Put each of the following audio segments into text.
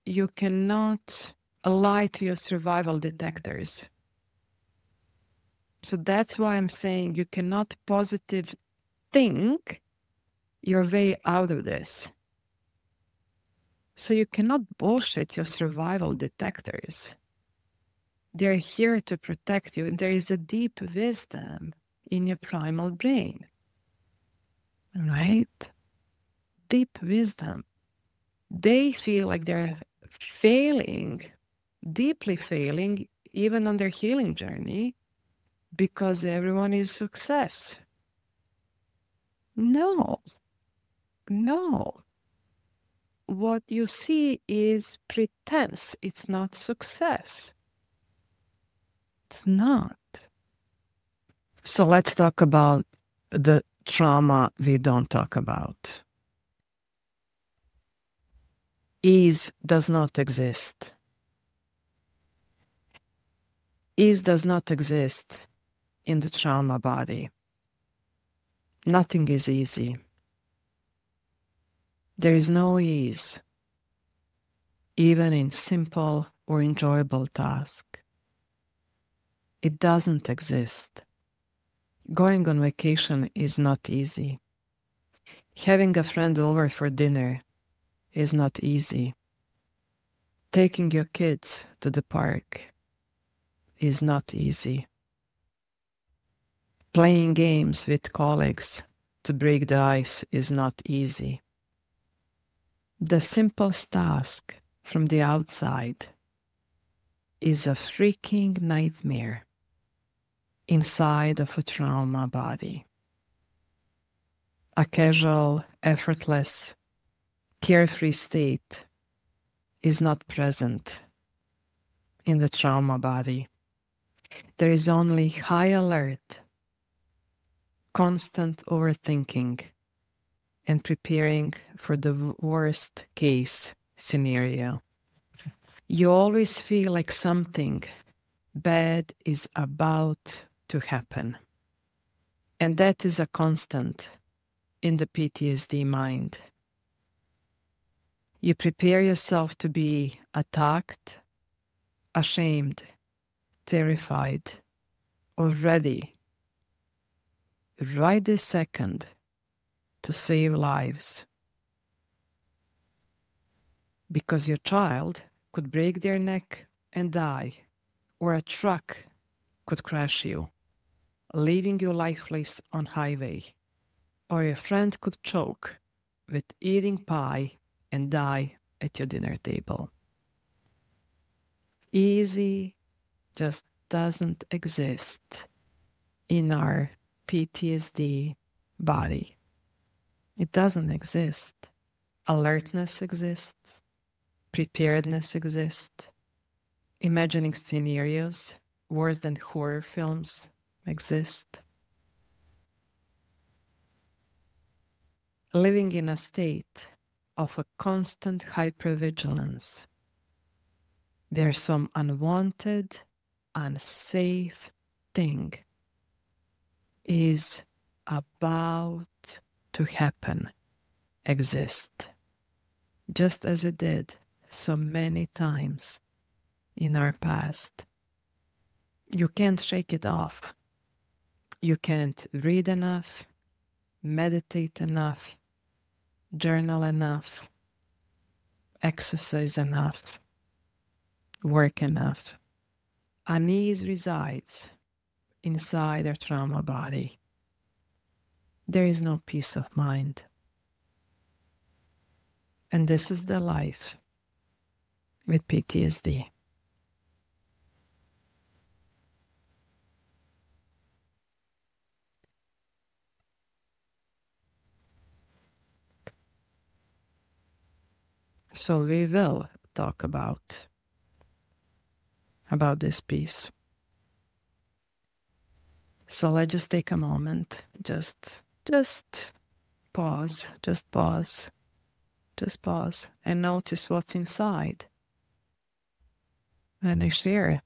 you cannot lie to your survival detectors. So that's why I'm saying you cannot positive think your way out of this. So you cannot bullshit your survival detectors. They're here to protect you. There is a deep wisdom in your primal brain, right? Deep wisdom. They feel like they're failing, deeply failing, even on their healing journey, because everyone is success. No. What you see is pretense. It's not success. It's not. So let's talk about the trauma we don't talk about. Ease does not exist. Ease does not exist in the trauma body. Nothing is easy. There is no ease, even in simple or enjoyable tasks. It doesn't exist. Going on vacation is not easy. Having a friend over for dinner is not easy. Taking your kids to the park is not easy. Playing games with colleagues to break the ice is not easy. The simplest task from the outside is a freaking nightmare inside of a trauma body. A casual, effortless, carefree state is not present in the trauma body. There is only high alert, constant overthinking, and preparing for the worst case scenario. You always feel like something bad is about to happen. And that is a constant in the PTSD mind. You prepare yourself to be attacked, ashamed, terrified, or ready right this second to save lives. Because your child could break their neck and die, or a truck could crash you, leaving you lifeless on highway, or your friend could choke with eating pie and die at your dinner table. Easy just doesn't exist in our PTSD body. It doesn't exist. Alertness exists. Preparedness exists. Imagining scenarios worse than horror films exist. Living in a state of a constant hypervigilance, where some unwanted, unsafe thing is about to happen, exist, just as it did so many times in our past. You can't shake it off. You can't read enough, meditate enough, journal enough, exercise enough, work enough. Unease resides inside our trauma body. There is no peace of mind. And this is the life with PTSD. So we will talk about this piece. So let's just take a moment, just pause, and notice what's inside. And I share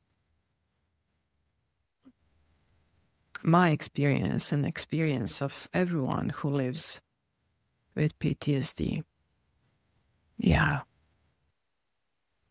my experience and experience of everyone who lives with PTSD. Yeah.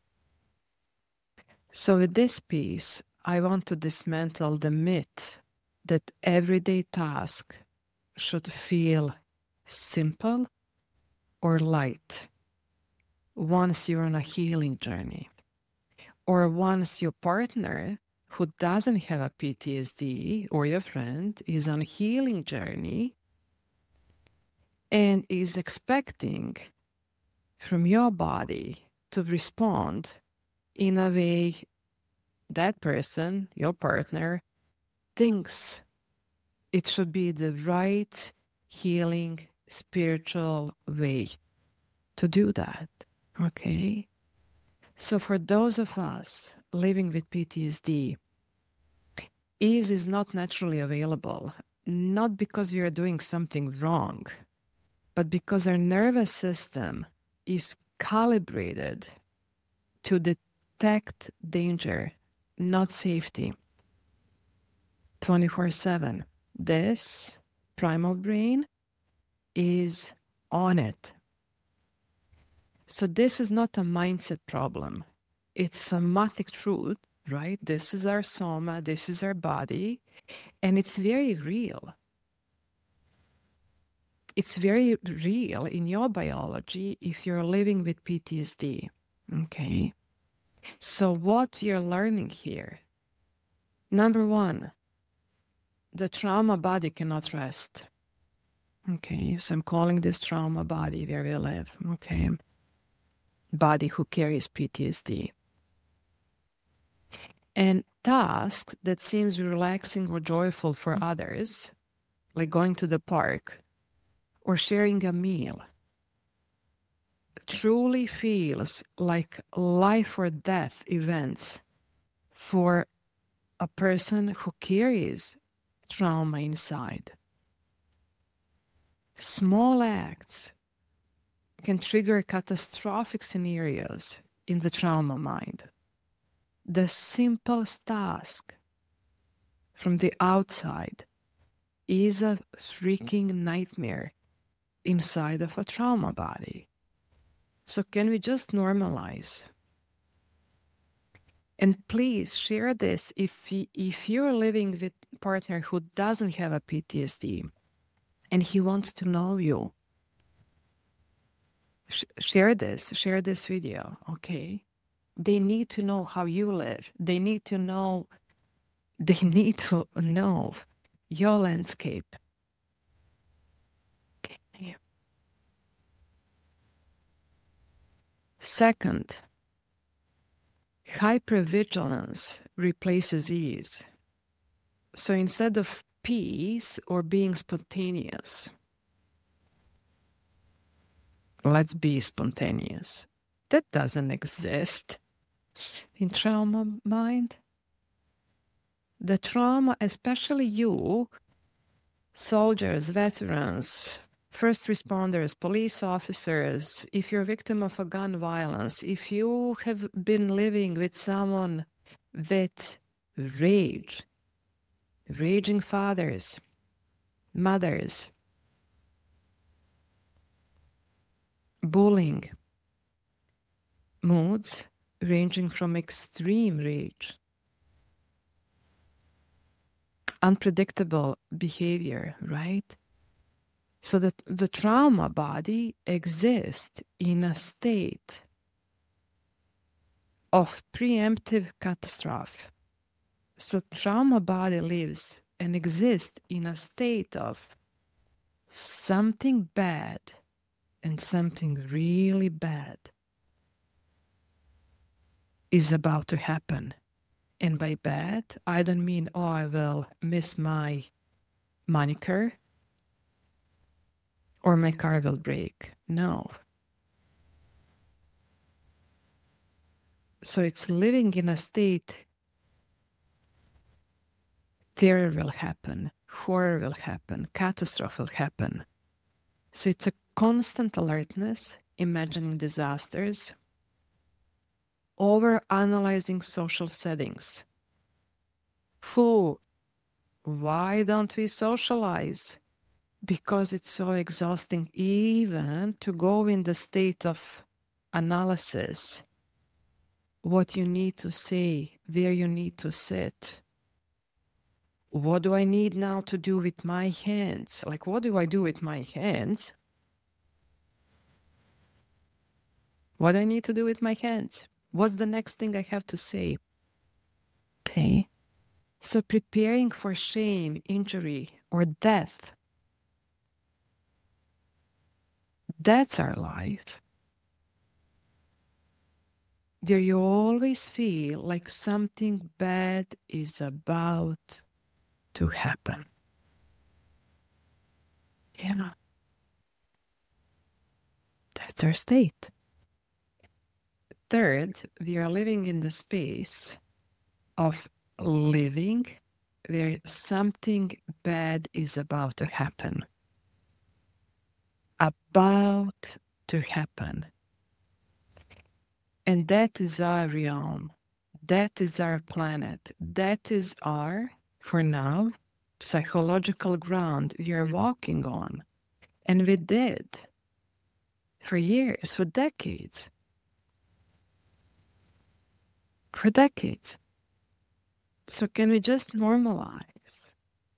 So with this piece, I want to dismantle the myth that everyday task should feel simple or light once you're on a healing journey, or once your partner who doesn't have a PTSD or your friend is on a healing journey and is expecting from your body to respond in a way that person, your partner, thinks it should be the right healing spiritual way to do that. Okay? So for those of us living with PTSD, ease is not naturally available, not because we are doing something wrong, but because our nervous system is calibrated to detect danger, not safety, 24/7. This primal brain is on it. So this is not a mindset problem. It's a somatic truth, right? This is our soma, this is our body, and it's very real. It's very real in your biology if you're living with PTSD, okay? So what we are learning here, number one, the trauma body cannot rest, okay? So I'm calling this trauma body where we live, okay? Body who carries PTSD. And tasks that seems relaxing or joyful for others, like going to the park or sharing a meal, truly feels like life or death events for a person who carries trauma inside. Small acts can trigger catastrophic scenarios in the trauma mind. The simplest task from the outside is a freaking nightmare inside of a trauma body. So can we just normalize? And please share this if you're living with a partner who doesn't have a PTSD and he wants to know you. Share this video, okay? They need to know how you live. They need to know your landscape. Okay. Second, hypervigilance replaces ease. So instead of peace or being spontaneous, let's be spontaneous. That doesn't exist in trauma mind. The trauma, especially you, soldiers, veterans, first responders, police officers, if you're a victim of a gun violence, if you have been living with someone with raging fathers, mothers, bullying, moods ranging from extreme rage, unpredictable behavior, right? So that the trauma body exists in a state of preemptive catastrophe. So trauma body lives and exists in a state of something bad and something really bad is about to happen. And by bad, I don't mean, oh, I will miss my manicure or my car will break. No. So it's living in a state, terror will happen, horror will happen, catastrophe will happen. So it's a constant alertness, imagining disasters, over-analyzing social settings. Why don't we socialize? Because it's so exhausting even to go in the state of analysis what you need to say, where you need to sit. What do I need now to do with my hands? Like, what do I do with my hands? What do I need to do with my hands? What's the next thing I have to say? Okay. So preparing for shame, injury, or death, that's our life. Where you always feel like something bad is about to happen. Yeah. That's our state. Third, we are living in the space of living where something bad is about to happen. About to happen. And that is our realm. That is our planet. That is our, for now, psychological ground we are walking on. And we did for years, for decades. For decades. So can we just normalize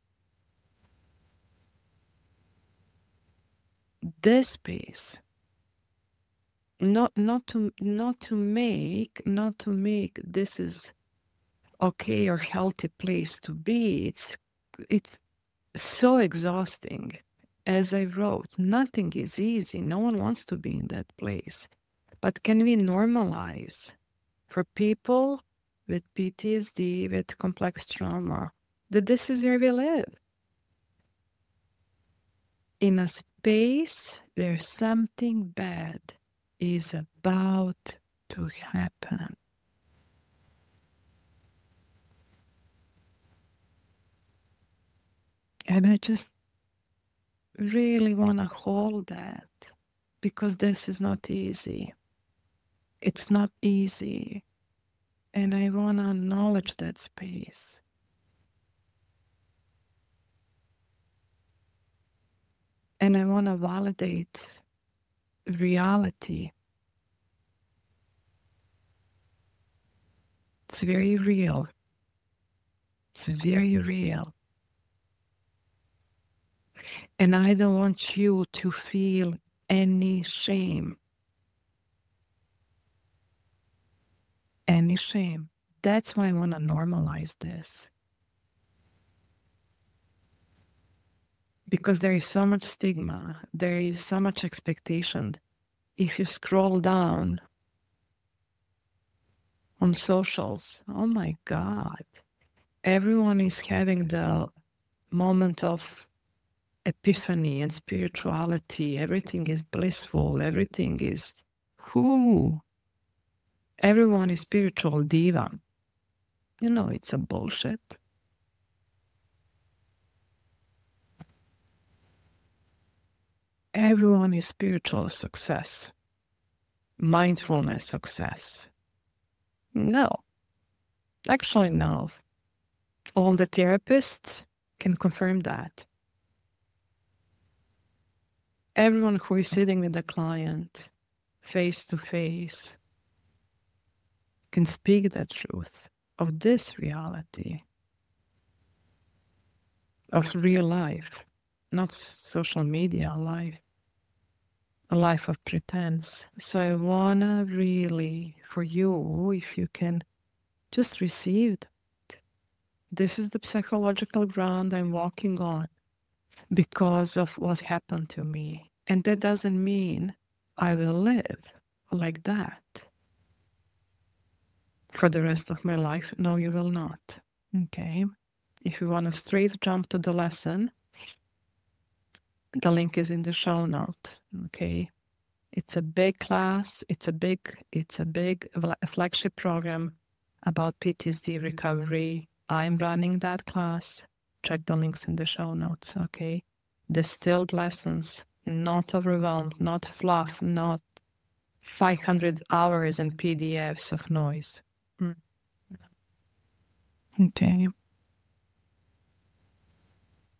this space? Not to make this is okay or healthy place to be. It's so exhausting. As I wrote, nothing is easy. No one wants to be in that place. But can we normalize for people with PTSD, with complex trauma, that this is where we live? In a space where something bad is about to happen. And I just really want to hold that, because this is not easy. It's not easy. And I want to acknowledge that space. And I want to validate reality. It's very real. It's very real. And I don't want you to feel any shame. Any shame. That's why I want to normalize this. Because there is so much stigma. There is so much expectation. If you scroll down on socials, oh my God, everyone is having the moment of epiphany and spirituality. Everything is blissful. Everything is, everyone is spiritual diva. You know, it's a bullshit. Everyone is spiritual success. Mindfulness success. No. Actually, no. All the therapists can confirm that. Everyone who is sitting with the client face to face can speak the truth of this reality, of real life, not social media life, a life of pretense. So I want to really, for you, if you can just receive it. This is the psychological ground I'm walking on because of what happened to me. And that doesn't mean I will live like that for the rest of my life. No, you will not. Okay? If you want to straight jump to the lesson, the link is in the show note. Okay? It's a big class. It's a big flagship program about PTSD recovery. I'm running that class. Check the links in the show notes. Okay? Distilled lessons, not overwhelmed, not fluff, not 500 hours and PDFs of noise. Okay.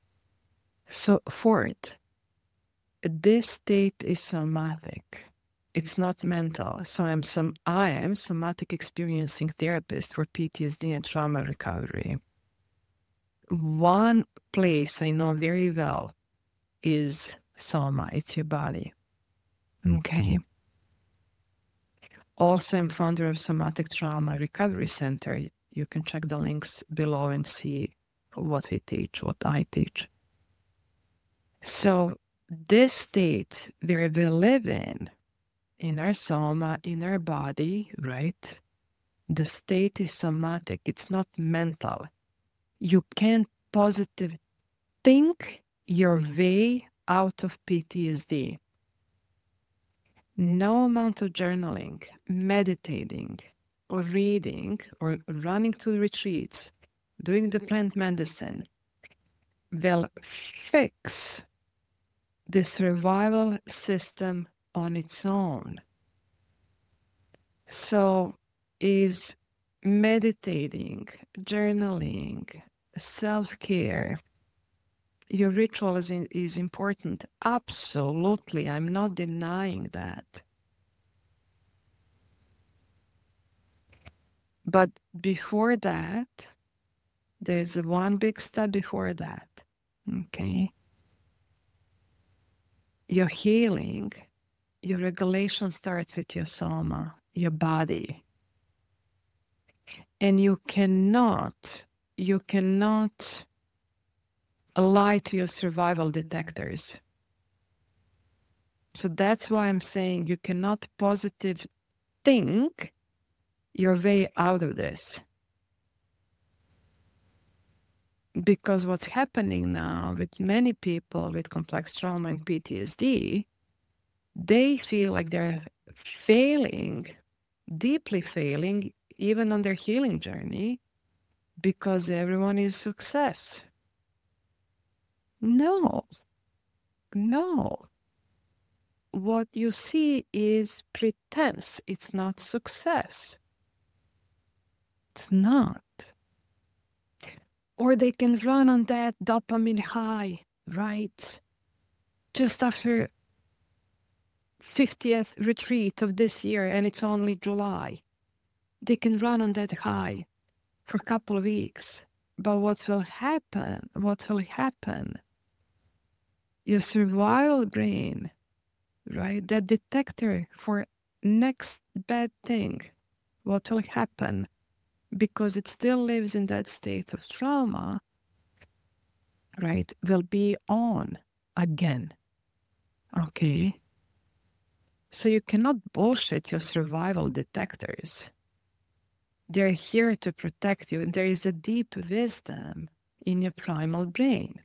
So fourth, this state is somatic. It's not mental. So I am somatic experiencing therapist for PTSD and trauma recovery. One place I know very well is soma. It's your body. Okay. Also, I'm founder of Somatic Trauma Recovery Center. You can check the links below and see what we teach, what I teach. So this state where we live in our soma, in our body, right? The state is somatic. It's not mental. You can't positive think your way out of PTSD. No amount of journaling, meditating, or reading, or running to retreats, doing the plant medicine will fix the survival system on its own. So is meditating, journaling, self-care, your ritual is important. Absolutely, I'm not denying that. But before that, there's one big step before that. Okay. Your healing, your regulation starts with your soma, your body. And you cannot lie to your survival detectors. So that's why I'm saying you cannot positive think your way out of this. Because what's happening now with many people with complex trauma and PTSD, they feel like they're failing, deeply failing, even on their healing journey, because everyone is success. No. What you see is pretense. It's not success. It's not. Or they can run on that dopamine high, right? Just after 50th retreat of this year, and it's only July. They can run on that high for a couple of weeks. But what will happen? Your survival brain, right? That detector for next bad thing, what will happen? Because it still lives in that state of trauma, right, will be on again. Okay? So you cannot bullshit your survival detectors. They're here to protect you. There is a deep wisdom in your primal brain,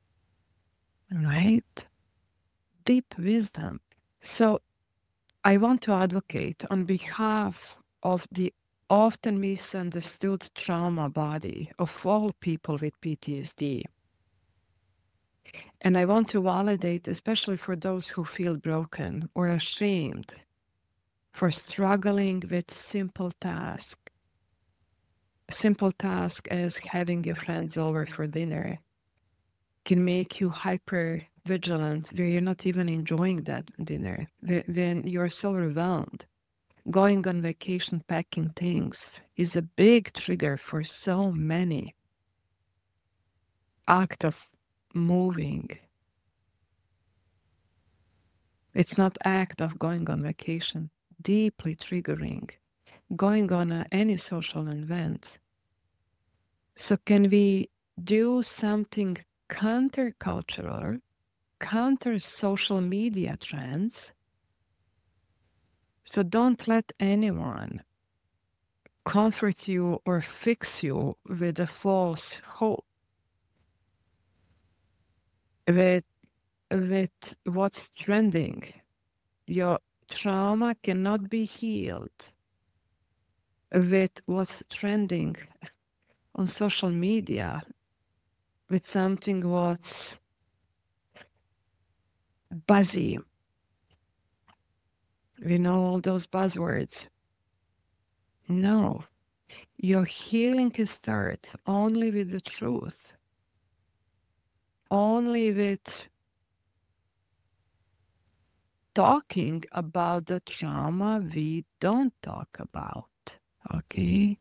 right? Deep wisdom. So I want to advocate on behalf of the often misunderstood trauma body of all people with PTSD. And I want to validate, especially for those who feel broken or ashamed for struggling with simple tasks. Simple task as having your friends over for dinner can make you hyper vigilant where you're not even enjoying that dinner, when you're so overwhelmed. Going on vacation, packing things is a big trigger for so many. Act of moving. It's not act of going on vacation. Deeply triggering. Going on any social event. So can we do something counter-cultural, counter-social media trends? So don't let anyone comfort you or fix you with a false hope, with what's trending. Your trauma cannot be healed with what's trending on social media, with something what's buzzy. We know all those buzzwords. No. Your healing can start only with the truth. Only with talking about the trauma we don't talk about. Okay?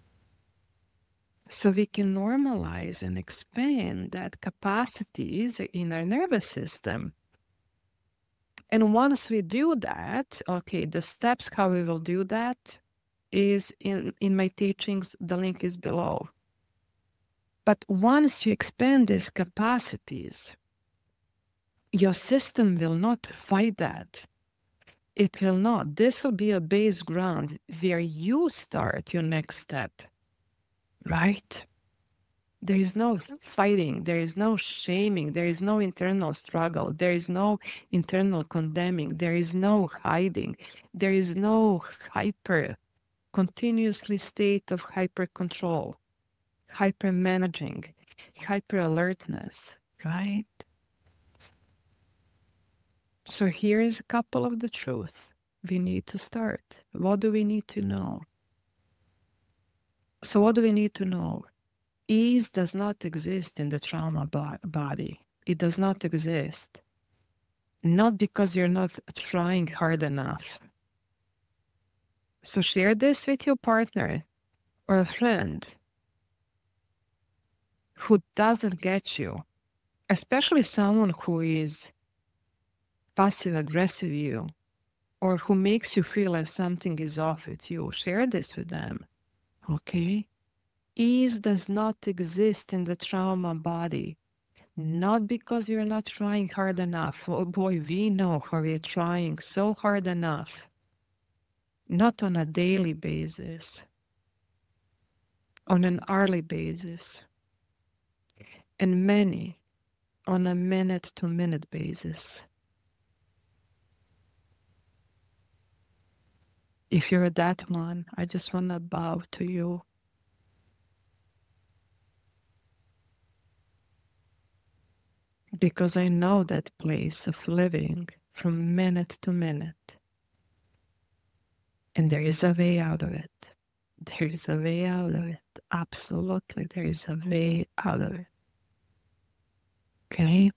So we can normalize and expand that capacities in our nervous system. And once we do that, okay, the steps how we will do that is in my teachings, the link is below. But once you expand these capacities, your system will not fight that. It will not. This will be a base ground where you start your next step, right? There is no fighting, there is no shaming, there is no internal struggle, there is no internal condemning, there is no hiding, there is no continuously state of hyper control, hyper managing, hyper alertness, right? So here is a couple of the truth we need to start. What do we need to know? So what do we need to know? Ease does not exist in the trauma body. It does not exist. Not because you're not trying hard enough. So share this with your partner or a friend who doesn't get you, especially someone who is passive-aggressive you or who makes you feel like something is off with you. Share this with them, okay? Ease does not exist in the trauma body, not because you're not trying hard enough. Oh boy, we know how we're trying so hard enough, not on a daily basis, on an hourly basis, and many on a minute-to-minute basis. If you're that one, I just want to bow to you. Because I know that place of living from minute to minute. And there is a way out of it. There is a way out of it. Absolutely, there is a way out of it. Okay?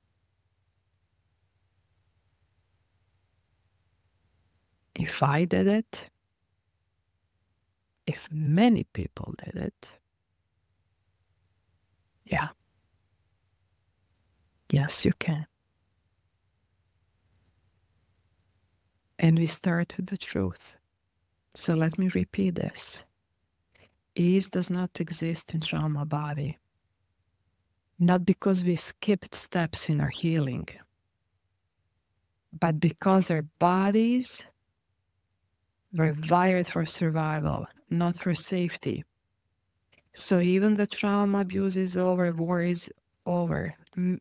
If I did it, if many people did it, yeah. Yes, you can. And we start with the truth. So let me repeat this. Ease does not exist in trauma body. Not because we skipped steps in our healing, but because our bodies were wired for survival, not for safety. So even the trauma abuse is over, war is over,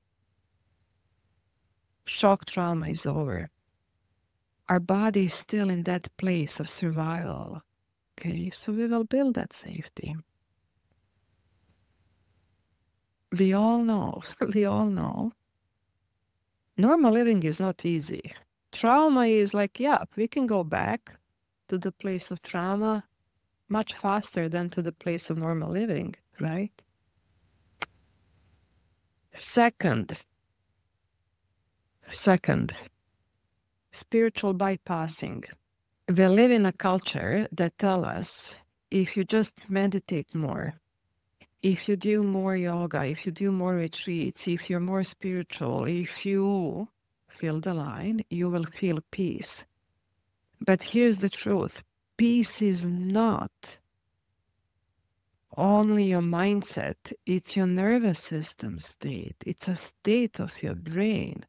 shock trauma is over. Our body is still in that place of survival. Okay, so we will build that safety. We all know, normal living is not easy. Trauma is like, yeah, we can go back to the place of trauma much faster than to the place of normal living, right? Second, spiritual bypassing. We live in a culture that tells us if you just meditate more, if you do more yoga, if you do more retreats, if you're more spiritual, if you feel the line, you will feel peace. But here's the truth. Peace is not only your mindset. It's your nervous system state. It's a state of your brain.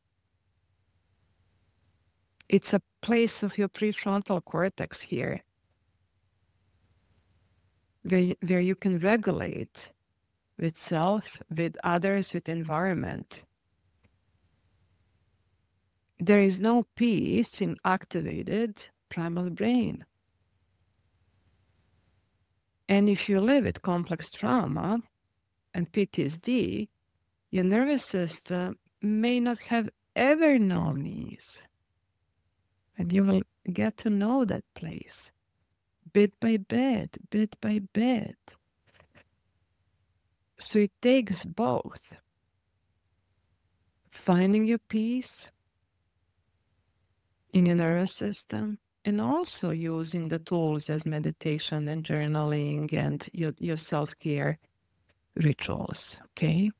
It's a place of your prefrontal cortex here where you can regulate with self, with others, with environment. There is no peace in activated primal brain. And if you live with complex trauma and PTSD, your nervous system may not have ever known ease. And you will get to know that place bit by bit, bit by bit. So it takes both. Finding your peace in your nervous system, and also using the tools as meditation and journaling and your self-care rituals, okay?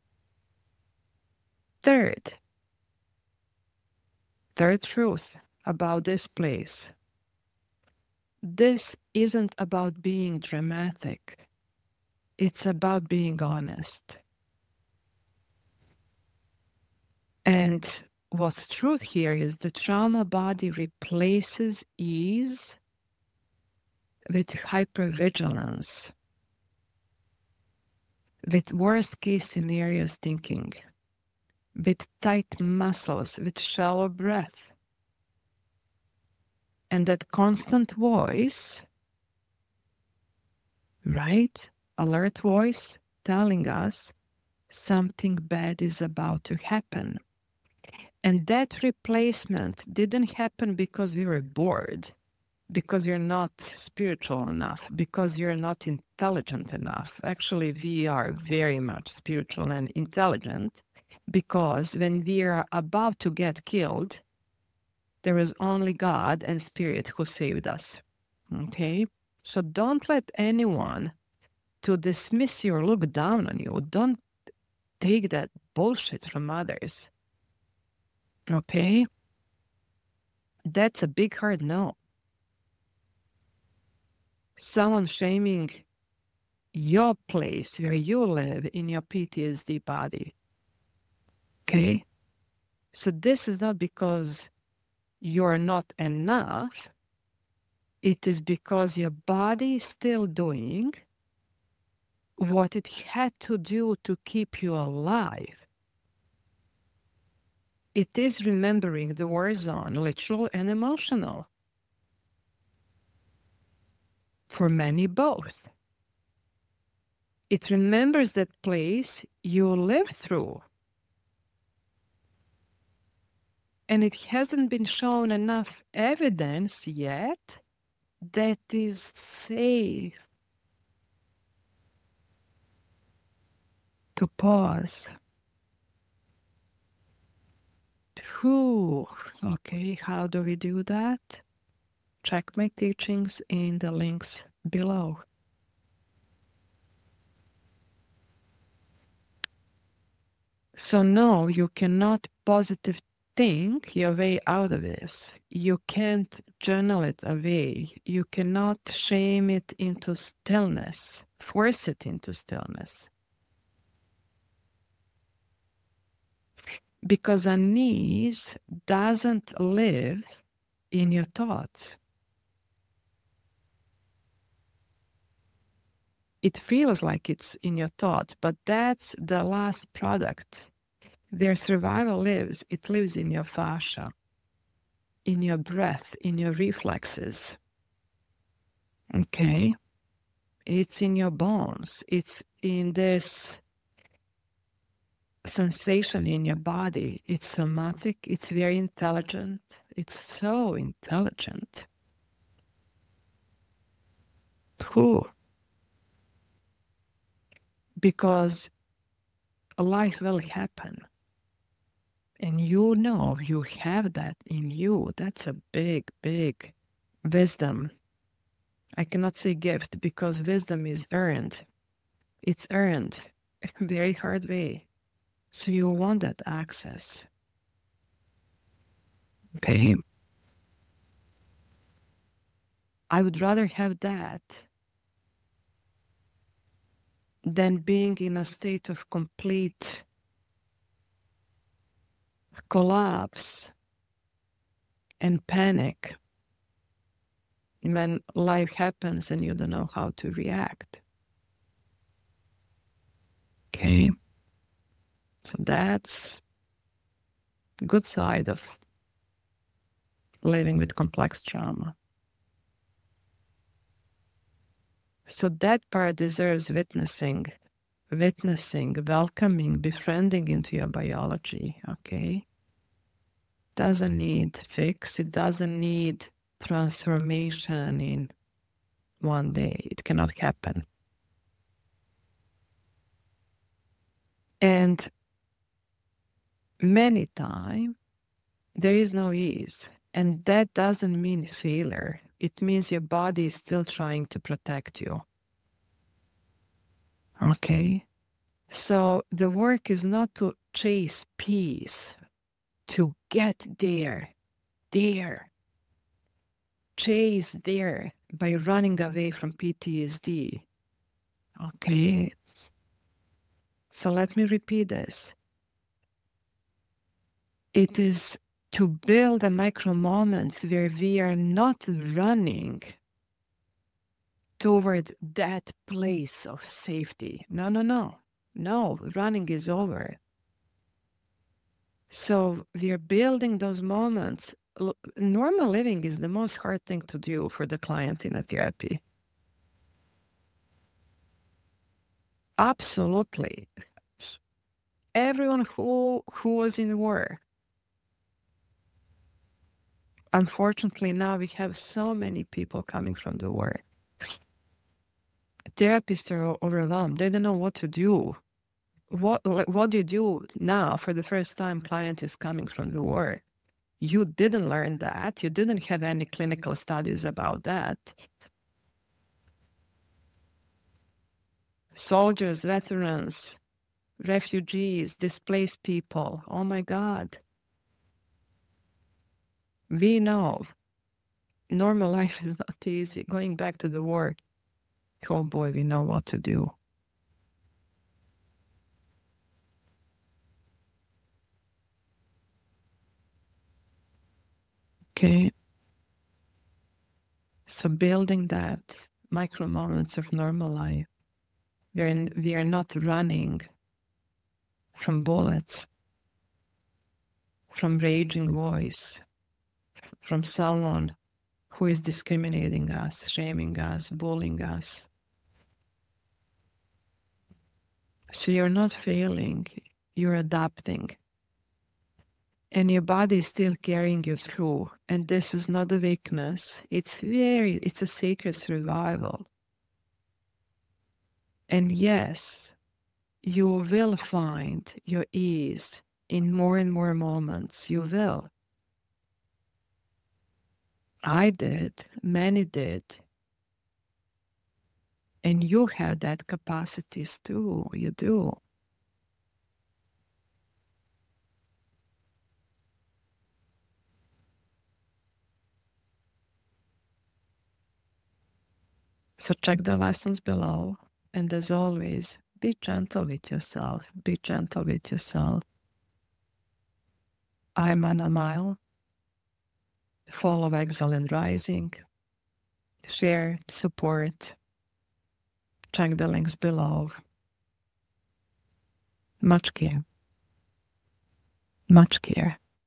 Third truth about this place. This isn't about being dramatic. It's about being honest. And what's truth here is the trauma body replaces ease with hypervigilance, with worst case scenarios thinking, with tight muscles, with shallow breath. And that constant voice, right? Alert voice telling us something bad is about to happen. And that replacement didn't happen because we were bored, because you're not spiritual enough, because you're not intelligent enough. Actually, we are very much spiritual and intelligent, because when we are about to get killed, there is only God and Spirit who saved us. Okay? So don't let anyone to dismiss you or look down on you. Don't take that bullshit from others. Okay? That's a big hard no. Someone shaming your place where you live in your PTSD body. Okay? So this is not because you're not enough. It is because your body is still doing what it had to do to keep you alive. It is remembering the war zone, literal and emotional. For many, both. It remembers that place you lived through. And it hasn't been shown enough evidence yet that is safe to pause. Whew. Okay, how do we do that? Check my teachings in the links below. So no, you cannot positive think your way out of this. You can't journal it away. You cannot shame it into stillness, force it into stillness. Because unease doesn't live in your thoughts. It feels like it's in your thoughts, but that's the last product. Where survival lives, it lives in your fascia, in your breath, in your reflexes. Okay? It's in your bones. It's in this sensation in your body. It's somatic. It's very intelligent. It's so intelligent. Whew. Because life will happen. And you know you have that in you. That's a big, big wisdom. I cannot say gift because wisdom is earned. It's earned a very hard way. So you want that access. Okay. I would rather have that than being in a state of complete collapse and panic when life happens and you don't know how to react. Okay. So that's the good side of living with complex trauma. So that part deserves witnessing, welcoming, befriending into your biology, okay? Doesn't need fix, it doesn't need transformation in one day. It cannot happen. And many times, there is no ease. And that doesn't mean failure. It means your body is still trying to protect you. Okay? So the work is not to chase peace, to get there. Chase there by running away from PTSD. Okay? So let me repeat this. It is to build the micro moments where we are not running toward that place of safety. No, running is over. So we are building those moments. Normal living is the most hard thing to do for the client in a therapy. Absolutely. Everyone who was in war. Unfortunately, now we have so many people coming from the war. Therapists are overwhelmed. They don't know what to do. What do you do now for the first time client is coming from the war? You didn't learn that. You didn't have any clinical studies about that. Soldiers, veterans, refugees, displaced people. Oh my God. We know normal life is not easy. Going back to the war, oh boy, we know what to do. Okay. So building that micro moments of normal life, we are not running from bullets, from raging voice, from someone who is discriminating us, shaming us, bullying us. So you're not failing, you're adapting. And your body is still carrying you through. And this is not a weakness. It's a sacred survival. And yes, you will find your ease in more and more moments. You will. I did. Many did. And you have that capacities too. You do. So check the lessons below. And as always, be gentle with yourself. Be gentle with yourself. I'm Anna Mile. Follow Excellent Rising. Share, support. Check the links below. Much care. Much care.